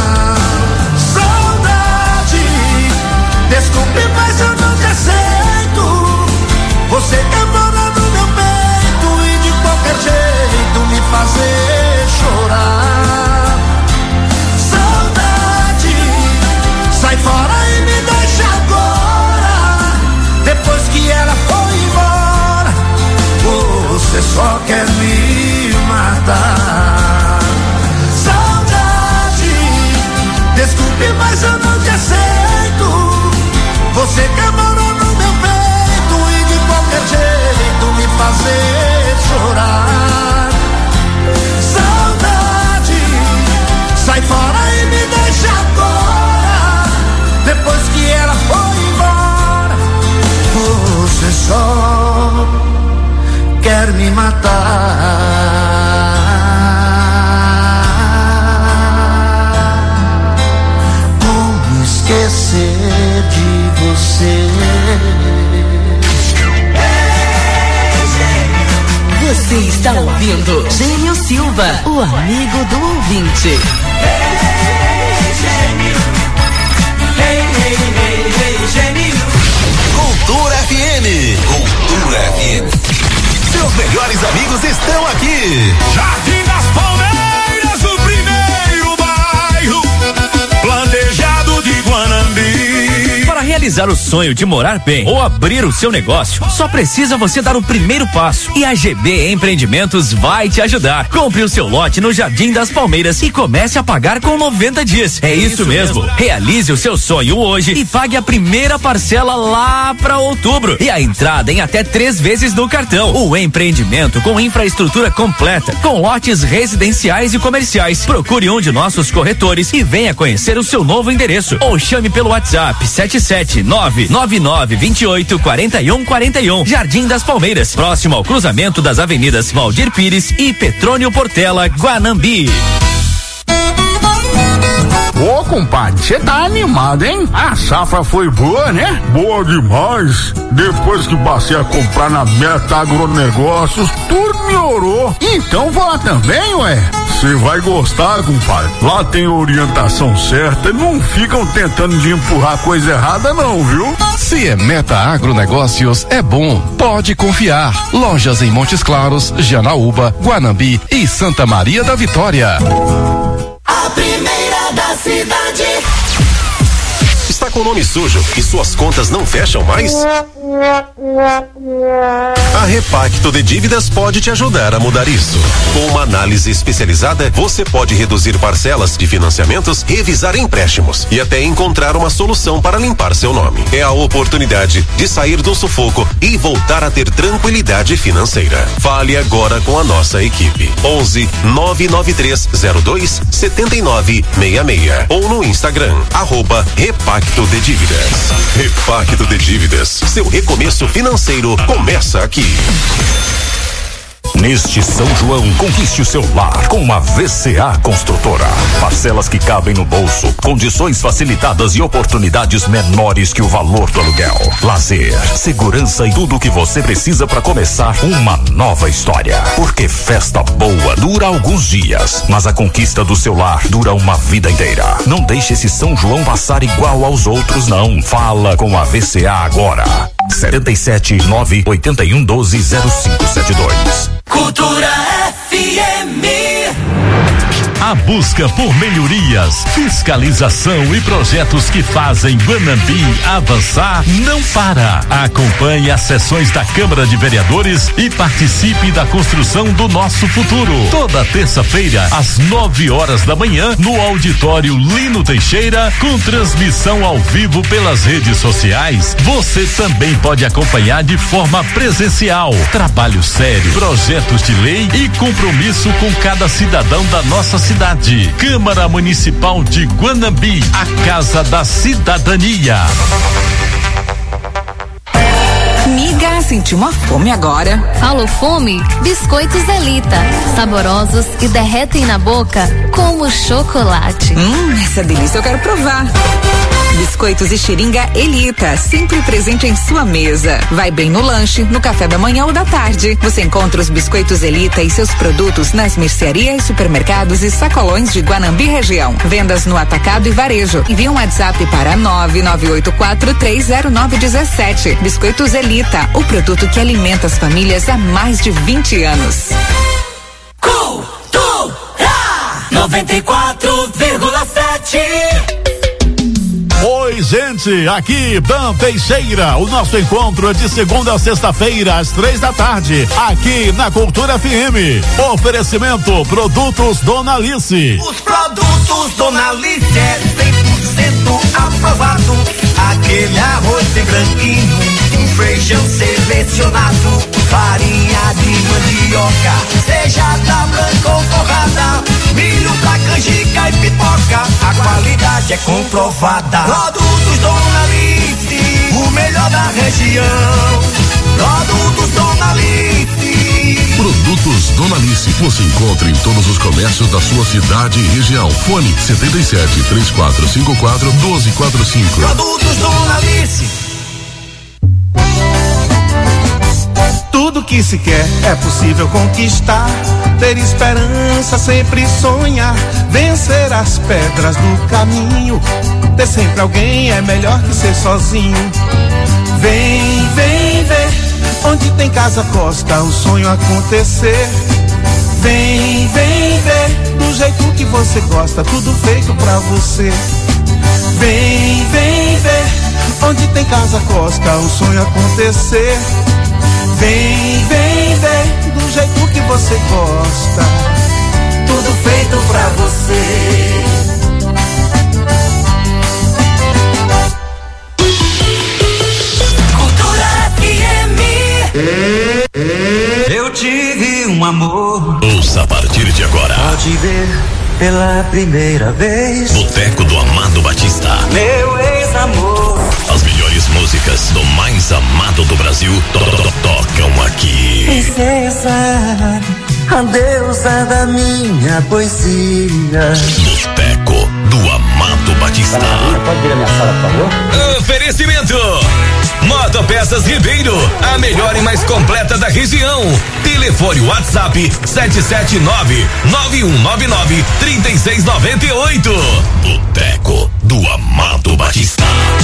Saudade, desculpe, mas eu não te aceito. Você quer morar no meu peito e de qualquer jeito me fazer chorar. Saudade, sai fora e me deixa agora. Depois que ela foi embora, você só quer me matar. Saudade, desculpe, mas eu não te aceito. Você quer morar no meu peito e de qualquer jeito me fazer chorar. Saudade, sai fora e me deixa agora. Depois que ela foi embora, você só quer me matar. Como esquecer de você? Você está ouvindo Gênio Silva, o amigo do ouvinte. Cultura FM. Cultura FM. Seus melhores amigos estão aqui. Jardim das Palmeiras, o primeiro bairro planejado de Guanambi. Para realizar o sonho de morar bem ou abrir o seu negócio, só precisa você dar o primeiro passo. E a GB Empreendimentos vai te ajudar. Compre o seu lote no Jardim das Palmeiras e comece a pagar com 90 dias. É isso mesmo. Realize o seu sonho hoje e pague a primeira parcela lá para outubro. E a entrada em até 3 vezes no cartão. O empreendimento com infraestrutura completa, com lotes residenciais e comerciais. Procure um de nossos corretores e venha conhecer o seu novo endereço. Ou chame pelo WhatsApp 77999284141. Jardim das Palmeiras, próximo ao cruzamento das avenidas Valdir Pires e Petrônio Portela, Guanambi. O compadre, você tá animado, hein? A safra foi boa, né? Boa demais. Depois que passei a comprar na Meta Agronegócios, tudo melhorou. Então vou lá também, ué. Você vai gostar, compadre. Lá tem orientação certa e não ficam tentando de empurrar coisa errada não, viu? Se é Meta Agronegócios, é bom. Pode confiar. Lojas em Montes Claros, Janaúba, Guanambi e Santa Maria da Vitória. A primeira da cidade. Está com o nome sujo e suas contas não fecham mais? A Repacto de Dívidas pode te ajudar a mudar isso. Com uma análise especializada, você pode reduzir parcelas de financiamentos, revisar empréstimos e até encontrar uma solução para limpar seu nome. É a oportunidade de sair do sufoco e voltar a ter tranquilidade financeira. Fale agora com a nossa equipe. 11 99302 7966 ou no Instagram @Repacto de Dívidas. Repacto de Dívidas. Seu recomeço financeiro começa aqui. Neste São João, conquiste o seu lar com uma VCA Construtora. Parcelas que cabem no bolso, condições facilitadas e oportunidades menores que o valor do aluguel. Lazer, segurança e tudo o que você precisa para começar uma nova história. Porque festa boa dura alguns dias, mas a conquista do seu lar dura uma vida inteira. Não deixe esse São João passar igual aos outros, não. Fala com a VCA agora. 77-981-12-0572. Cultura FM. A busca por melhorias, fiscalização e projetos que fazem Guanambi avançar não para. Acompanhe as sessões da Câmara de Vereadores e participe da construção do nosso futuro. Toda terça-feira, às 9 da manhã, no auditório Lino Teixeira, com transmissão ao vivo pelas redes sociais. Você também pode acompanhar de forma presencial. Trabalho sério, projetos de lei e compromisso com cada cidadão da nossa cidade. Câmara Municipal de Guanambi, a Casa da Cidadania. Miga, sentiu uma fome agora? Falou fome? Biscoitos Elita, saborosos e derretem na boca como chocolate. Essa delícia eu quero provar. Biscoitos e Xiringa Elita, sempre presente em sua mesa. Vai bem no lanche, no café da manhã ou da tarde. Você encontra os biscoitos Elita e seus produtos nas mercearias, supermercados e sacolões de Guanambi região. Vendas no atacado e varejo. Envie um WhatsApp para 998430917. Biscoitos Elita, o produto que alimenta as famílias há mais de 20 anos. Cultura 94,7. Oi, gente, aqui Dan Teixeira. O nosso encontro é de segunda a sexta-feira, às 3 da tarde, aqui na Cultura FM. Oferecimento Produtos Dona Alice. Os produtos Dona Alice é 100% aprovado. Aquele arroz bem branquinho, um feijão selecionado, farinha de mandioca, seja da branca ou torrada, milho da canjica e pipoca, a qualidade é comprovada. Produtos Dona Alice, o melhor da região. Produtos Dona Alice. Produtos Dona Alice, você encontra em todos os comércios da sua cidade e região. Fone 77-3454-1245. Produtos Dona Alice. Tudo que se quer é possível conquistar. Ter esperança, sempre sonhar. Vencer as pedras do caminho. Ter sempre alguém é melhor que ser sozinho. Vem, vem ver, onde tem casa costa, o sonho acontecer. Vem, vem ver, do jeito que você gosta, tudo feito pra você. Vem, vem ver, onde tem casa costa, o sonho acontecer. Vem, vem ver, do jeito que você gosta, tudo feito pra você. Eu tive um amor. Ouça a partir de agora. Pode ver pela primeira vez. Boteco do Amado Batista. Meu ex-amor. As melhores músicas do mais amado do Brasil tocam aqui. Princesa, a deusa da minha poesia. Boteco do Amado Batista. Pode vir à minha sala, por favor? Oferecimento Motopeças Ribeiro, a melhor e mais completa da região. Telefone WhatsApp 779-9199-3698. Boteco do Amado Batista.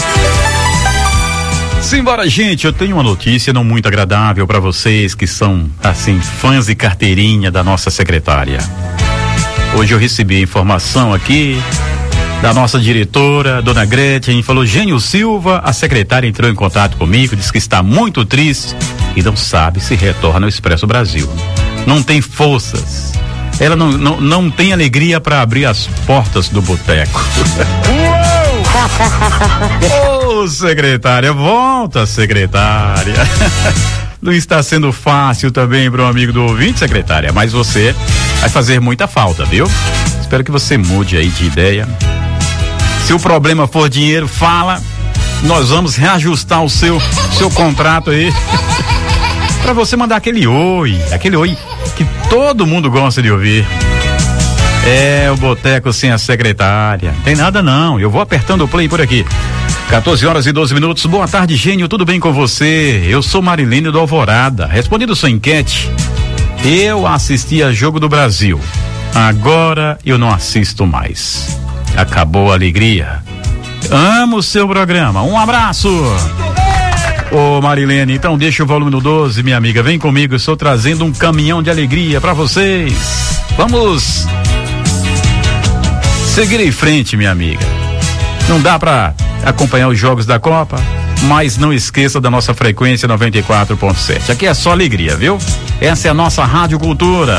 Simbora, gente, eu tenho uma notícia não muito agradável para vocês que são, assim, fãs de carteirinha da nossa secretária. Hoje eu recebi informação aqui da nossa diretora, dona Gretchen, falou: Gênio Silva, a secretária entrou em contato comigo, disse que está muito triste e não sabe se retorna ao Expresso Brasil. Não tem forças. Ela não tem alegria para abrir as portas do boteco. Ô, secretária, volta, secretária. Não está sendo fácil também para um amigo do ouvinte, secretária, mas você vai fazer muita falta, viu? Espero que você mude aí de ideia. Se o problema for dinheiro, fala. Nós vamos reajustar o seu contrato aí. Para você mandar aquele oi que todo mundo gosta de ouvir. É o boteco sem a secretária. Tem nada não, eu vou apertando o play por aqui. 14h12. Boa tarde, Gênio, tudo bem com você? Eu sou Marilene do Alvorada. Respondendo sua enquete, eu assisti a Jogo do Brasil. Agora eu não assisto mais. Acabou a alegria. Amo o seu programa. Um abraço. Ô, Marilene, então deixa o volume no 12, minha amiga. Vem comigo, eu estou trazendo um caminhão de alegria pra vocês. Vamos seguir em frente, minha amiga. Não dá pra acompanhar os jogos da Copa, mas não esqueça da nossa frequência 94.7. Aqui é só alegria, viu? Essa é a nossa Rádio Cultura.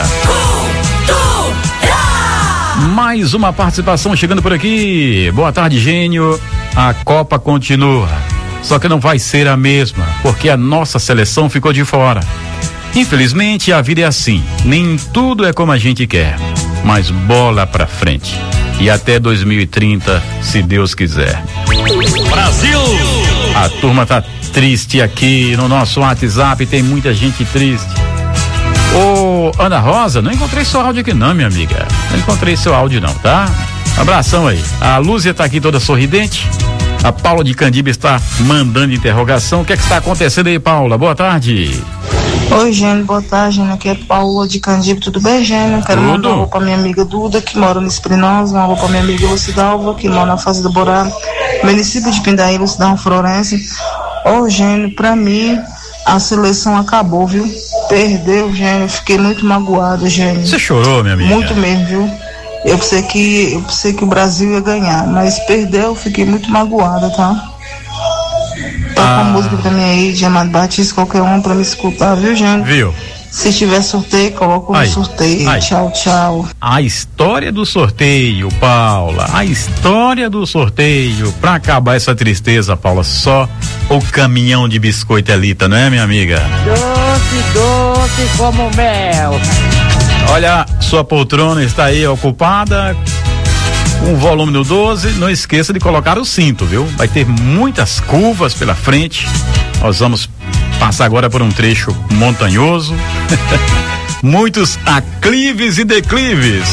Mais uma participação chegando por aqui. Boa tarde, Gênio. A Copa continua. Só que não vai ser a mesma, porque a nossa seleção ficou de fora. Infelizmente, a vida é assim. Nem tudo é como a gente quer. Mas bola pra frente. E até 2030, se Deus quiser. Brasil! A turma tá triste aqui no nosso WhatsApp. Tem muita gente triste. Ô, Ana Rosa, não encontrei seu áudio aqui não, minha amiga. Não encontrei seu áudio não, tá? Abração aí. A Lúcia tá aqui toda sorridente. A Paula de Candiba está mandando interrogação. O que é que está acontecendo aí, Paula? Boa tarde. Oi, Gênio, boa tarde, Gênio. Aqui é Paula de Candiba, tudo bem, Gênio? Quero mandar um alô pra minha amiga Duda, que mora no Espinosa, um alô pra minha amiga Lucidalva, que mora na Fazenda Borá, município de Pindaí, Lucidalva Florense. Ô, Gênio, pra mim, a seleção acabou, viu? Perdeu, Gênio, fiquei muito magoada, Gênio. Você chorou, minha amiga? Muito mesmo, viu? Eu pensei que o Brasil ia ganhar, mas perdeu, fiquei muito magoada, tá? Tá com música pra mim aí, de Amado Batista, qualquer um pra me escutar, viu, Gênio? Viu? Se tiver sorteio, coloca no sorteio. Tchau, tchau. A história do sorteio, Paula. A história do sorteio. Pra acabar essa tristeza, Paula, só o caminhão de biscoito Elita, não é, minha amiga? Doce como mel. Olha, sua poltrona está aí ocupada. Um volume no 12, não esqueça de colocar o cinto, viu? Vai ter muitas curvas pela frente. Nós vamos passar agora por um trecho montanhoso. Muitos aclives e declives.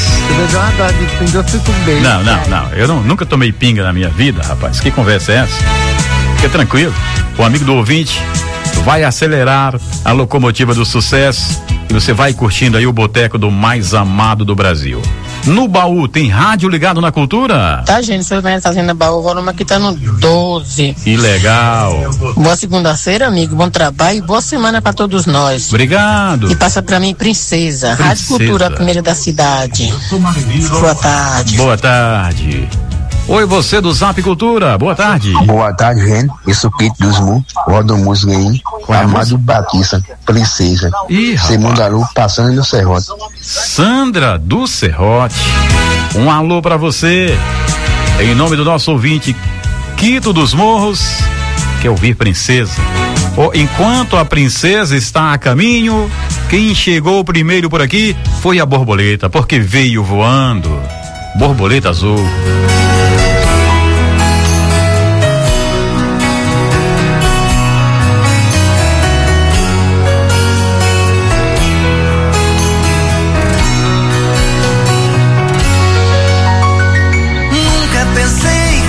Não. Eu nunca tomei pinga na minha vida, rapaz. Que conversa é essa? Fica tranquilo. O amigo do ouvinte vai acelerar a locomotiva do sucesso e você vai curtindo aí o boteco do mais amado do Brasil. No baú, tem rádio ligado na cultura? Tá, gente, se eu venho fazendo baú, o volume aqui tá no 12. Que legal. Boa segunda-feira, amigo, bom trabalho e boa semana pra todos nós. Obrigado. E passa pra mim, Princesa. Rádio Cultura, a primeira da cidade. Boa tarde. Boa tarde. Oi, você do Zap Cultura, boa tarde. Boa tarde, gente. Isso Kit dos Mu, roda música aí. Amado Batista, Princesa. Semundaru, passando no Serrote. Sandra do Serrote. Um alô pra você. Em nome do nosso ouvinte, Quito dos Morros. Quer ouvir Princesa? Enquanto a princesa está a caminho, quem chegou primeiro por aqui foi a borboleta, porque veio voando. Borboleta azul. Nunca pensei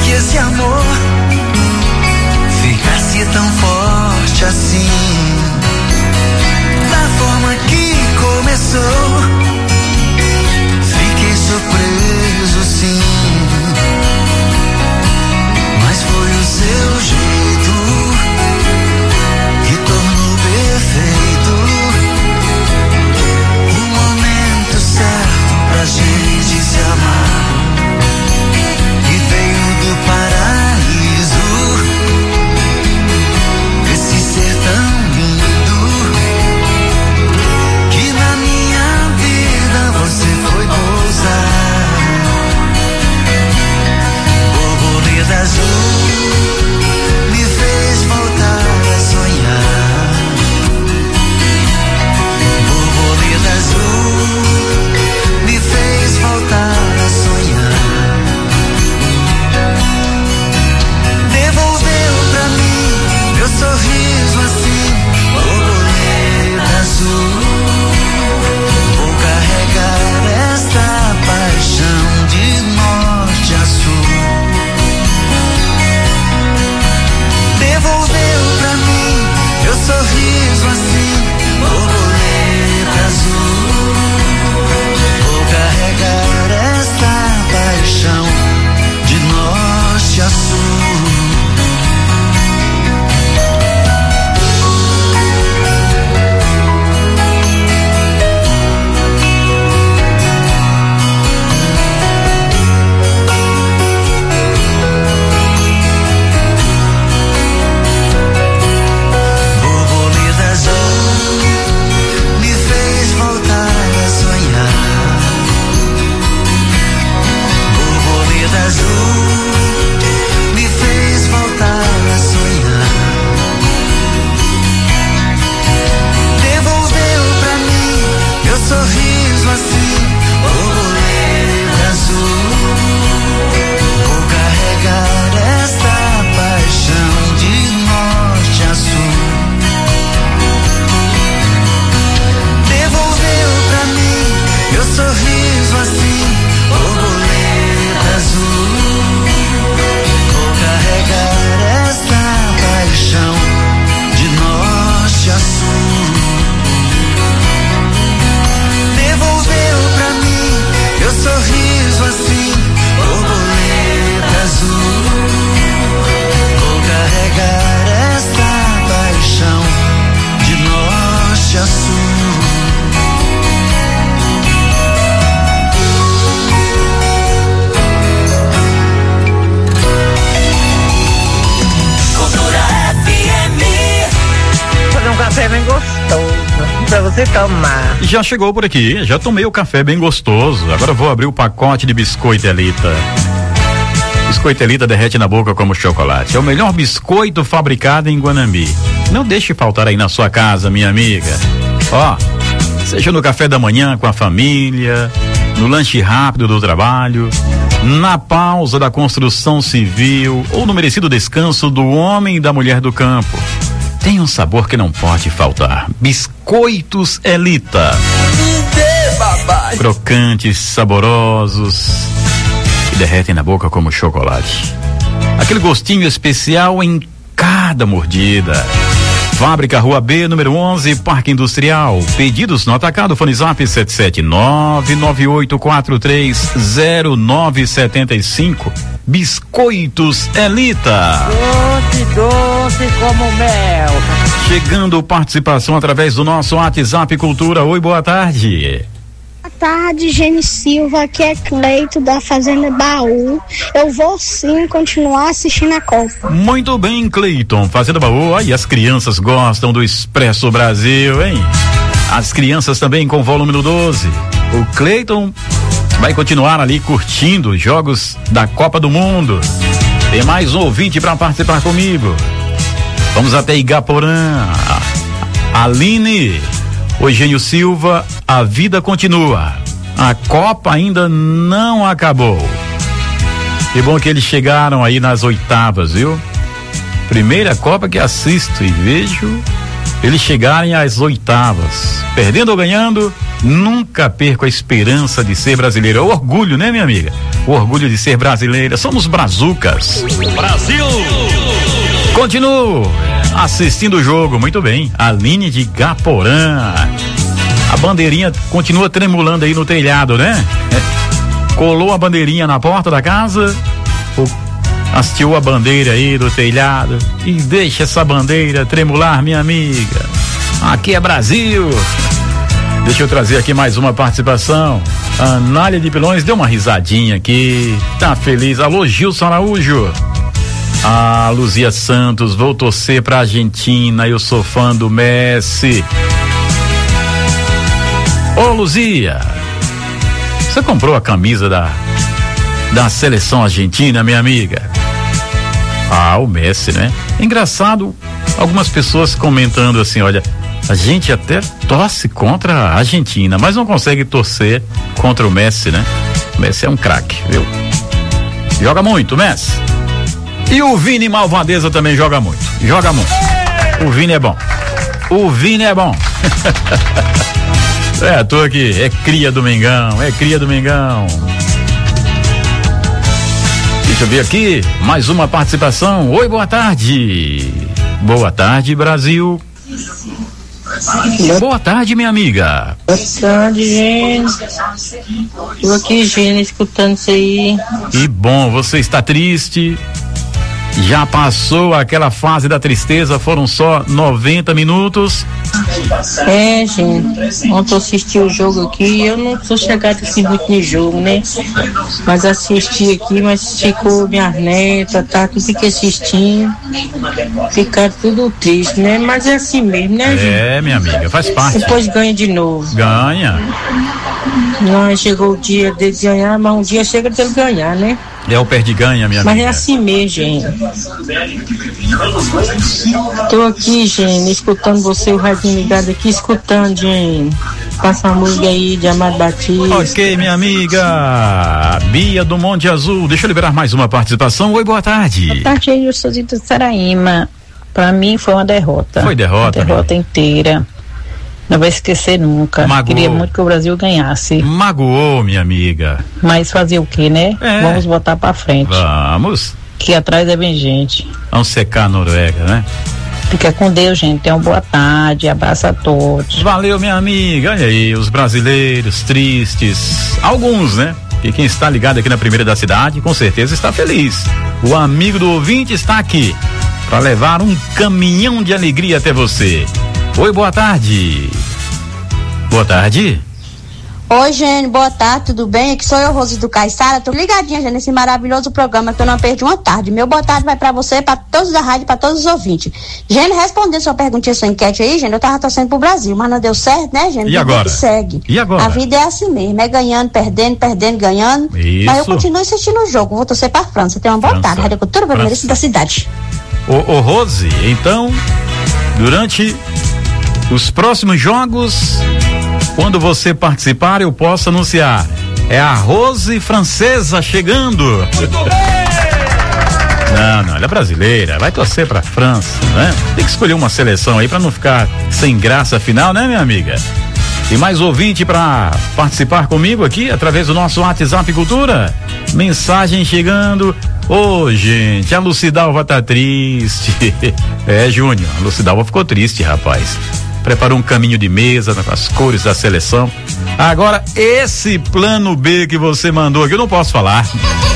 gostoso pra você tomar. Já chegou por aqui, já tomei o café bem gostoso. Agora eu vou abrir o pacote de biscoito Elita. Biscoito Elita derrete na boca como chocolate. É o melhor biscoito fabricado em Guanambi. Não deixe faltar aí na sua casa, minha amiga. Ó, seja no café da manhã com a família, no lanche rápido do trabalho, na pausa da construção civil ou no merecido descanso do homem e da mulher do campo. Tem um sabor que não pode faltar. Biscoitos Elita. Crocantes, saborosos, que derretem na boca como chocolate. Aquele gostinho especial em cada mordida. Fábrica Rua B, número 11, Parque Industrial. Pedidos no atacado, fone zap 77998430975. Biscoitos Elita. Doce como mel. Chegando participação através do nosso WhatsApp Cultura. Oi, boa tarde. Boa tarde, Gene Silva, aqui é Cleito da Fazenda Baú. Eu vou sim continuar assistindo a Copa. Muito bem, Cleiton, Fazenda Baú. Aí as crianças gostam do Expresso Brasil, hein? As crianças também com volume no 12. O Cleiton vai continuar ali curtindo os jogos da Copa do Mundo. Tem mais um ouvinte para participar comigo. Vamos até Igaporã. Aline, Eugênio Silva, a vida continua. A Copa ainda não acabou. Que bom que eles chegaram aí nas oitavas, viu? Primeira Copa que assisto e vejo eles chegarem às oitavas. Perdendo ou ganhando, nunca perco a esperança de ser brasileiro. É o orgulho, né, minha amiga? O orgulho de ser brasileira. Somos brazucas. Brasil! Continuo assistindo o jogo, muito bem. Aline de Igaporã. A bandeirinha continua tremulando aí no telhado, né? Colou a bandeirinha na porta da casa, hasteou a bandeira aí do telhado e deixa essa bandeira tremular, minha amiga. Aqui é Brasil. Deixa eu trazer aqui mais uma participação. A Anália de Pilões deu uma risadinha aqui, tá feliz. Alô, Gilson Araújo. A Luzia Santos, vou torcer pra Argentina, eu sou fã do Messi. Ô, Luzia, você comprou a camisa da seleção argentina, minha amiga? Ah, o Messi, né? Engraçado, algumas pessoas comentando assim, olha, a gente até torce contra a Argentina, mas não consegue torcer contra o Messi, né? O Messi é um craque, viu? Joga muito, Messi. E o Vini Malvadeza também joga muito. Joga muito. O Vini é bom. O Vini é bom. É, tô aqui. É cria do Mengão. É cria do Mengão. Deixa eu ver aqui. Mais uma participação. Oi, boa tarde. Boa tarde, Brasil. Boa tarde, minha amiga. Boa tarde, gente. Tô aqui, gente, escutando isso aí. Que bom, você está triste? Já passou aquela fase da tristeza, foram só 90 minutos. É, gente, ontem eu assisti o jogo aqui, eu não sou chegado assim muito no jogo, né? Mas assisti aqui, mas ficou minhas netas, tá? Tudo fiquei assistindo, ficaram tudo triste, né? Mas é assim mesmo, né, gente? É, minha amiga, faz parte. Depois ganha de novo. Ganha. Não, chegou o dia deles ganhar, mas um dia chega dele ganhar, né? É o perde-ganha, minha amiga. Mas é assim mesmo, gente. Tô aqui, gente, escutando você, o radinho ligado aqui, escutando, gente. Passa a música aí de Amado Batista. Ok, minha amiga. Bia do Monte Azul. Deixa eu liberar mais uma participação. Oi, boa tarde. Boa tarde, eu sou de Saraíma. Pra mim foi uma derrota. Foi derrota? Uma derrota inteira. Não vai esquecer nunca. Magoou. Queria muito que o Brasil ganhasse. Magoou, minha amiga. Mas fazer o quê, né? É. Vamos botar pra frente. Vamos. Que atrás é bem gente. Vamos secar a Noruega, né? Fica com Deus, gente. Tenham boa tarde. Abraço a todos. Valeu, minha amiga. Olha aí, os brasileiros tristes. Alguns, né? E quem está ligado aqui na Primeira da Cidade, com certeza está feliz. O amigo do ouvinte está aqui para levar um caminhão de alegria até você. Oi, boa tarde. Boa tarde. Oi, Gênio, boa tarde, tudo bem? Aqui sou eu, Rose do Caiçara. Tô ligadinha, Gênio, nesse maravilhoso programa que eu não perdi uma tarde. Meu boa tarde vai pra você, pra todos da rádio, pra todos os ouvintes. Gênio, respondendo sua perguntinha, sua enquete aí, Gênio, eu tava torcendo pro Brasil, mas não deu certo, né, Gênio? E agora? Segue. E agora? A vida é assim mesmo, é ganhando, perdendo, ganhando. Isso. Mas eu continuo assistindo o jogo, vou torcer pra França. Tenha uma boa tarde, Rádio Cultura, primeirista da cidade. Ô, Rose, então, durante os próximos jogos, quando você participar, eu posso anunciar. É a Rose francesa chegando. Muito bem! Não, ela é brasileira, vai torcer pra França, né? Tem que escolher uma seleção aí pra não ficar sem graça final, né, minha amiga? Tem mais ouvinte pra participar comigo aqui, através do nosso WhatsApp Cultura? Mensagem chegando. Ô, gente, a Lucidalva tá triste. É, Júnior, a Lucidalva ficou triste, rapaz. Preparou um caminho de mesa com as cores da seleção. Agora, esse plano B que você mandou aqui, eu não posso falar.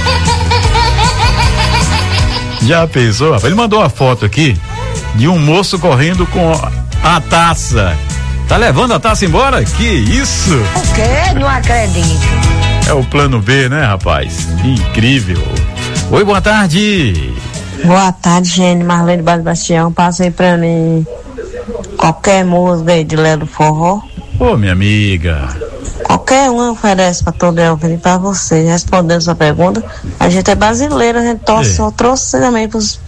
Já pensou? Ele mandou a foto aqui de um moço correndo com a taça. Tá levando a taça embora? Que isso? O quê? Não acredito. É o plano B, né, rapaz? Incrível. Oi, boa tarde. Boa tarde, gente. Marlene Bastião, passa aí pra mim qualquer música aí de Léo do Forró. Ô, minha amiga. Qualquer um oferece pra todo eu vir pra você. Respondendo sua pergunta, a gente é brasileiro, a gente só trouxe também pros.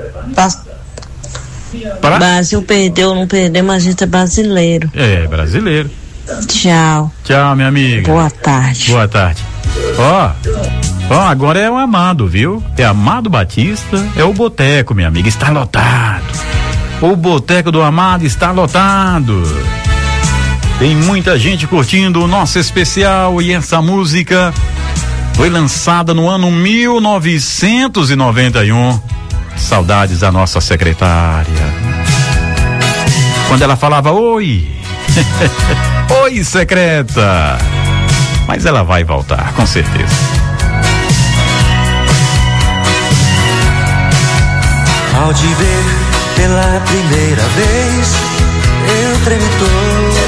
Brasil perdeu, não perdeu, mas a gente é brasileiro. É, brasileiro. Tchau. Tchau, minha amiga. Boa tarde. Boa tarde. Ó, agora é o Amado, viu? É Amado Batista, é o boteco, minha amiga, está lotado. O boteco do Amado está lotado. Tem muita gente curtindo o nosso especial e essa música foi lançada no ano 1991. Saudades da nossa secretária. Quando ela falava oi. Oi, secreta. Mas ela vai voltar, com certeza. Ao te ver pela primeira vez, eu tremi todo.